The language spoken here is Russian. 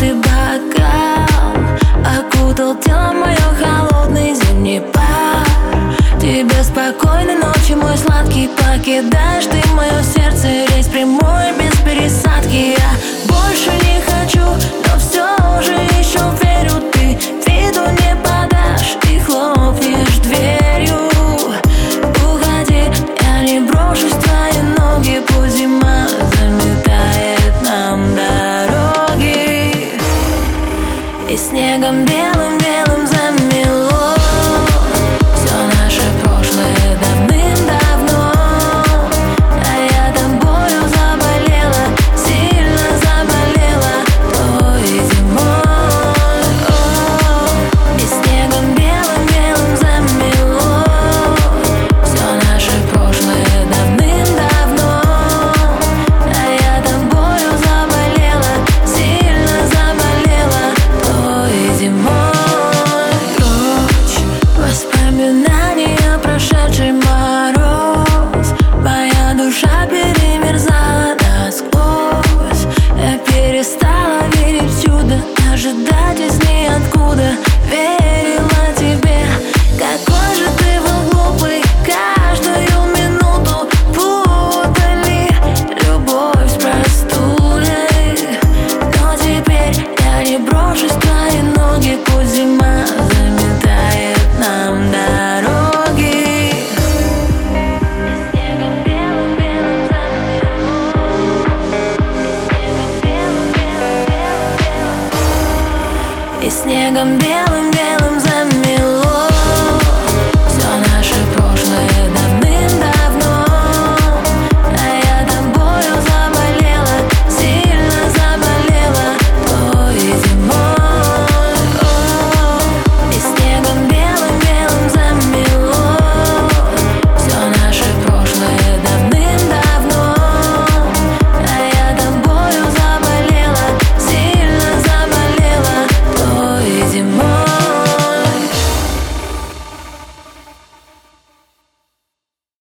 четвертый бокал окутал тело мое холодный зимний пар. Тебе спокойной ночи, мой сладкий, покидаешь ты мое сердце, рейс прямой без пересадки. Я больше не хочу, но все же еще верю, ты виду не подашь и хлопнешь дверью. Уходи, я не брошусь в твои ноги, пусть зима заметает нам дороги и снегом белым-белым замело все наше прошлое давным-давно. А я тобою заболела, сильно заболела той зимой. И снегом белым-белым замело все наше прошлое давным-давно. А я тобою заболела, сильно заболела той зимой. Прочь воспоминания, прошедший мороз, моя душа перед